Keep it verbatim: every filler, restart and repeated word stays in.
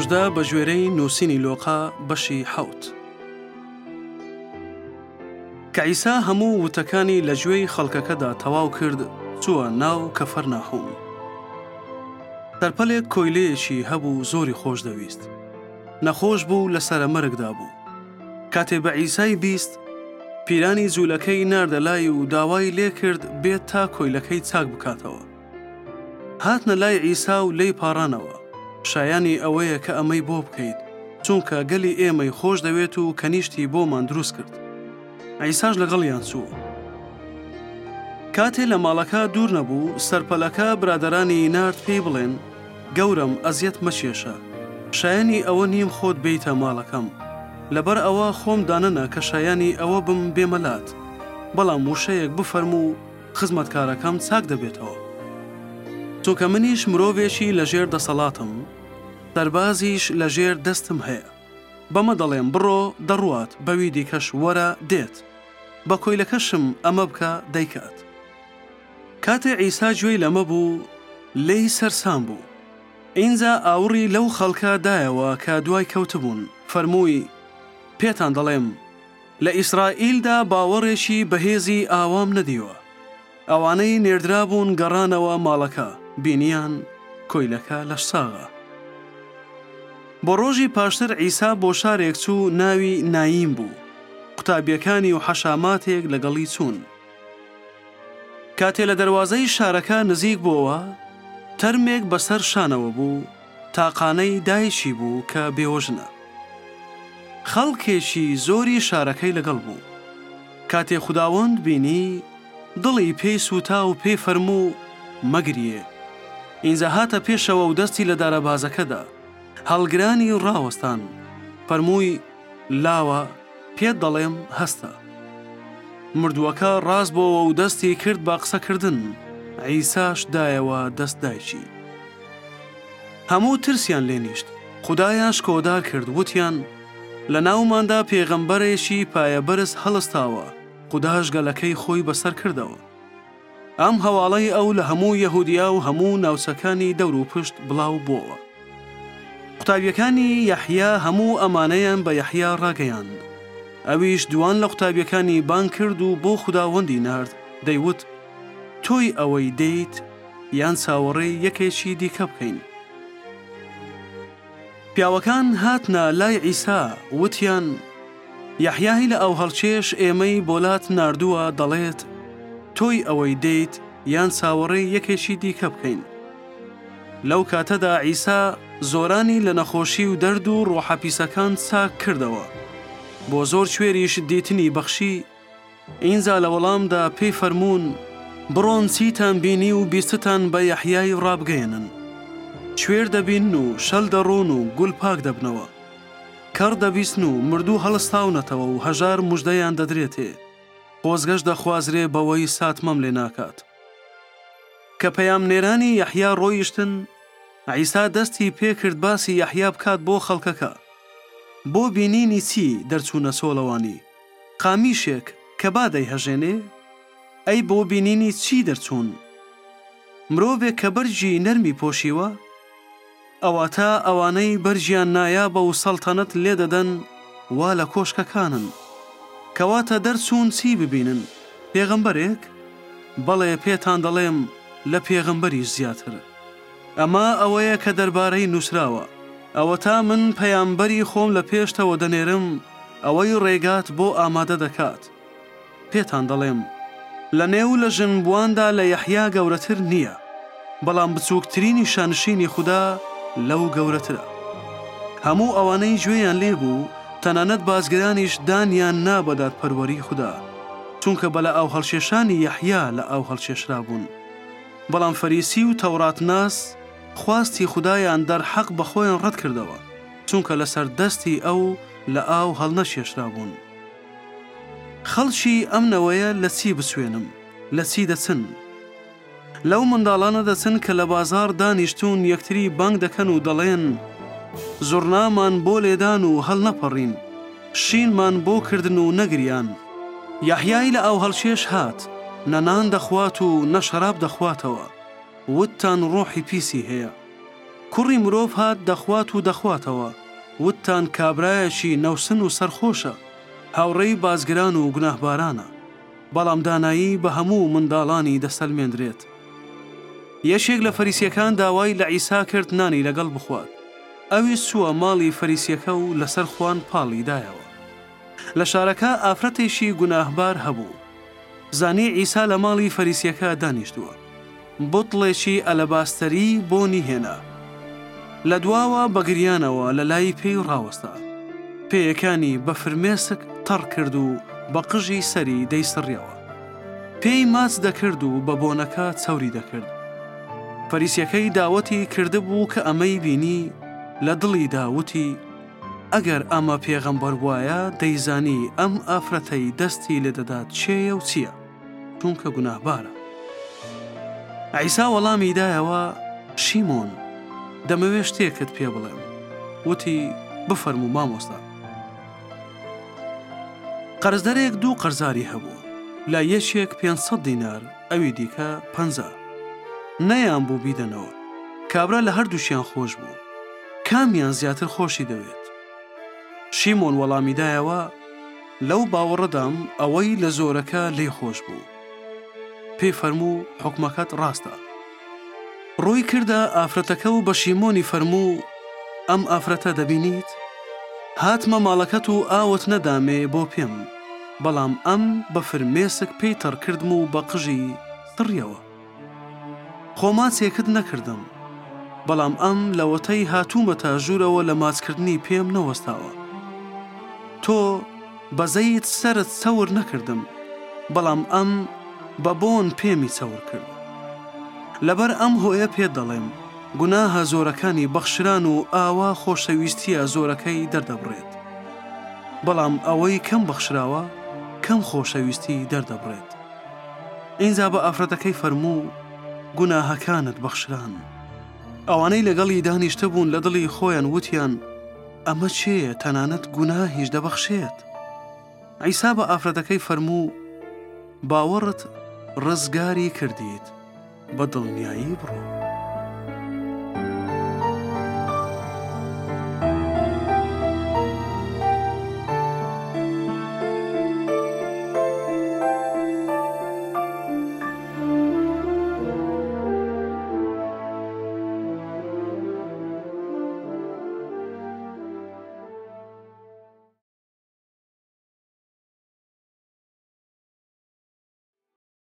هەژدە بە ژوێرەی نووسینی لۆقا بەشی حەوت. کە عیسا هەموو وتەکانی لە گوێی خەڵکەکەدا تەواو کرد، چووە ناو کەفەرناحوم. سەرپەلێک کۆیلەیەکی هەبوو زۆری خۆش دەویست. نەخۆش بوو لە سەرەمەرگدا بوو. کاتێ بە عیسای بیست، پیرانی جوولەکەی ناردە لای و داوای لێ کرد بێت تا کۆیلەکەی چاک بکاتەوە. هاتنە لای عیسا و لێی پاڕانەوە. شایانی ئەوەیە کە ئەمەی بۆ بکەیت، چونکە گەلی ئێمەی خۆش دەوێت و کەنیشتی بۆمان دروست کرد. عیساش لەگەڵیان چوو. کاتێ لە ماڵەکە دوور نەبوو، سەرپەلەکە برادەرانی نارد پێی بڵێن: گەورم ئەزیەت مەچێشە، شایانی ئەوە نیم خۆت بیتە ماڵەکەم، لەبەر ئەوە خۆم دانەنە کە شایانی ئەوە بم بێمەلات، بەڵام وشەیەک بفەرمو و خزمەتکارەکەم چاک دەبێتەوە. چونکە منیش مرۆڤێکی لەژێر دەسەڵاتم، سەربازیش لەژێر دەستم هەیە. بەمە دەڵێم بڕۆ دەڕوات، بەوی دیکەش وەرە دێت، بە کۆیلەکەشم ئەمە بکە دەیکات. کاتێ عیسا گوێی لەمە بوو، لێی سەرسام بوو. ئینجا ئاوڕی لەو خەڵکە دایەوە کە دوای کەوتبوون، فەرمووی: پێتان دەڵێم، لە ئیسرائیلدا باوەڕێکی بەهێزی ئاوام نەدیوە. ئەوانەی نێردرابوون گەڕانەوە ماڵەکە، بینیان کۆیلەکە لە ساغە. بۆ ڕۆژی پاشتر عیسا بۆ شارێک چوو ناوی نایم بوو. قوتابیەکانی و حەشاماتێک لەگەڵی چوون. کاتێ لە دەروازەی شارەکە نزیک بووەوە، تەرمێک بەسەر شانەوە بوو، تاقانەی دایشی بوو کە بێوەژنە. خەڵکێکی زۆری شارەکەی لەگەڵ بوو. کاتێ خوداوەند بینی، دڵی پێی سوتا و پێی فەرموو: مەگریێ. ئینجا هاتە پێشەوە و دەستی لە دارەبازەکەدا، هەڵگرانی ڕاوەستان. فەرمووی: لاوە، پێت دەڵێم هەستە. مردووەکە ڕاست بۆەوە و دەستی کرد بە قسەکردن. عیساش دایەوە دەست دایکی. هەموو ترسیان لێنیشت. خودایان کۆدار کرد، وتیان: لە ناوماندا پێغەمبەرێکی پایەبەرز هەڵستاوە، خوداش گەلەکەی خۆی بەسەر کردەوە. ئەم هەواڵەی ئەو لە هەموو یەهودیا و هەموو ناوچەکانی دەور و پشت بڵاو بووەوە. قوتابیەکانی یەحیا هەموو ئەمانەیان بە یەحیا ڕاگەیاند. ئەویش دوان لە قوتابیەکانی بان کرد و بۆ خوداوەندی نارد، دەیوت: تۆی ئەوەی دەیت یان چاوەڕێی یەکێکی دیکە بکەین. پیاوەکان هاتنە لای عیسا، وتیان: یەحیای لە ئەو هەڵچێش ئێمەی بۆلات ناردووە، دەڵێت تۆی ئەوەی دەیت یان چاوەڕێی یەکێکی دیکە بکەین. لەو کاتەدا عیسا زۆرانی لە نەخۆشی و دەرد و ڕۆحەپیسەکان چاک کردەوە. بۆ زۆر کوێریش دیتنی بەخشی. ئینجا لە وەڵامدا پێی فەرموون: بڕۆن چیتان بینی و بیستتان بە یەحیای ڕابگەێنن. کوێر دەبین و شەل دەڕۆن و گول پاک دەبنەوە، کەڕ دەبیستن و مردوو هەڵستاونەتەوە و هەژار موژدەیان دەدرێتێ، خۆزگەش دەخوازرێ بەوەی ساتمەم لێ ناکات. کە پەیامنێرانی یەحیا ڕۆیشتن، عیسا دەستی پێکرد باسی یەحیا بکات بۆ خەڵکەکە. بۆ بینینی چی دەرچوونە سۆڵەوانی؟ قامیشێک کە با دەیهەژێنێ؟ ئەی بۆ بینینی چی دەرچوون؟ مرۆڤێک کە بەرجی نەرمی پۆشیوە؟ ئەواتە ئەوانەی بەرجیان نایابە و سەڵتەنەت لێ دەدەن وا لە کۆشکەکانن. کەواتە دەرچوون چی ببینن؟ پێغەمبەرێک؟ بەڵێ پێتان دەڵێم لە پێغەمبەریش زیاتر. ئەمە ئەوەیە کە دەربارەی نووسراوە. ئەوە تا من پەیامبەری خۆم لە پێشتەوە دەنێرم، ئەوەی ڕێگات بۆ ئامادە دەکات. پێتان دەڵێم لە نێو لە ژنبواندا لە یەحیا گەورەتر نییە، بەڵام بچووکترینی شانشینی خوددا لەو گەورەترە. هەموو ئەوانەی گوێیان لێبوو، تەنانەت بازگرانیش دانیان نابەدات پەروەری خوددا، چونکە بەلە ئەو هەڵشێشانی یەحیا لە ئەو هەڵشێشرا بوون. بەڵام فەریسی و تەوراتناس خواستی خودایان دەرحەق بە خۆیان ڕەت کردەوە، چونکە لەسەر دەستی ئەو لە ئاو هەڵنەشێشرا بوون. خەڵکی ئەمنەوەیە لە چی بسوێنم؟ لە چی دەچن؟ لەو منداڵانە دەچن کە لە بازار دانیشتون یەکتری بانگ دەکەن و دەڵێن: زۆرنامان بۆ لێدان و هەڵ نەپەڕین، شینمان بۆ کردن و نەگریان. یەحیای لە ئەو هەڵشێش هات، نەنان دەخوات و نەشەراب دەخواتەوە، وتتان ڕۆحی پیسی هەیە. کوڕی مرۆڤ هات دەخوات و دەخواتەوە، وتتان کابرایەکی نەوسن و سەرخۆشە، هاوڕێی بازگران و گوناهبارانە، بەڵام دانایی بە هەموو منداڵانی دەسەلمێنرێت. یەشێک لە فەریسیەکان داوای لە عیسا کرد نانی لەگەڵ بخوات. ئەویش چووە ماڵی فەریسیەکە و لەسەر خوان پاڵی دایەوە. لە شارەکە ئافرەتێکی گوناهبار هەبوو. زانی عیسا لە ماڵی فەریسیەکە دانیشتووە. بوتڵێکی ئەلەباستەری بۆنی هێنا. لە دواوە بەگریانەوە لە لای پێی ڕاوەستا. پێیەکانی بە فرمێسک تەڕ کرد و بە قژی سەری دەیسڕیەوە. پێی ماچ دەکرد و بە بۆنەکە چەوری دەکرد. فەریسیەکەی داوەتی کردبوو کە ئەمەی بینی، لە دڵی داوتی ئەگەر ئەمە پێغەمبەر وایە دەیزانی ئەم ئافرەتەی دەستی لێدەدات چێیە و چییە، چونکە گوناهبارە. عیسا وەڵامی دایەوە شیمۆن، دەمەوێت شتێکت پێ بڵێم. وتی بفەرموو مامۆستا. قەرزدەرێک دوو قەرزاری هەبوو، لا یەکێک پێنج سەد دینار، ئەوی دیکە پەنجا. نەیان بوو بیدەنەوە. کابرا لە هەردووشیان خۆش بوو. کامیان زیاتر خۆشی دەوێت؟ شیمۆن وەڵامی دایەوە لەو باوەڕەدام ئەوەی لە زۆرەکە لێ خۆش بوو. پێی فەرموو حکومەکەت ڕاستە. ڕووی کردە ئافرەتەکە و بە شیمۆنی فەرموو ئەم ئافرەتە دەبینیت؟ هاتمە ماڵەکەت و ئاوت نەدامێ بۆ پێم، بەڵام ئەم بە فرمێسک پێی تەڕ کردم و بە قژی سڕیەوە. خۆماچێکت نەکردم، بەڵام ئەم لەوەتەی هاتوومەتە ژوورەوە لە ماچکردنی پێم نەوەستاوە. تۆ بەزەیت سەرت چەور نەکردم، بەڵام ئەم بە بۆن پێمی چەور کرد. لەبەر ئەم هۆیە پێت دەڵێم گوناهە زۆرەکانی بەخشران و ئاوا خۆشەویستیە زۆرەکەی دەردەبڕێت، بەڵام ئەوەی کەم بەخشراوە کەم خۆشەویستی دەردەبڕێت. ئینجا بە ئافرەتەکەی فەرموو گوناهەکانت بەخشران. ئەوانەی لەگەڵی دانیشتە بوون لە دڵی خۆیان وتیان ئەمە چێە تەنانەت گوناهیش دەبەخشێت. عیسا بە ئافرەتەکەی فەرموو باوەڕت ڕزگاری کردیت، بە دڵنیایی بڕۆ.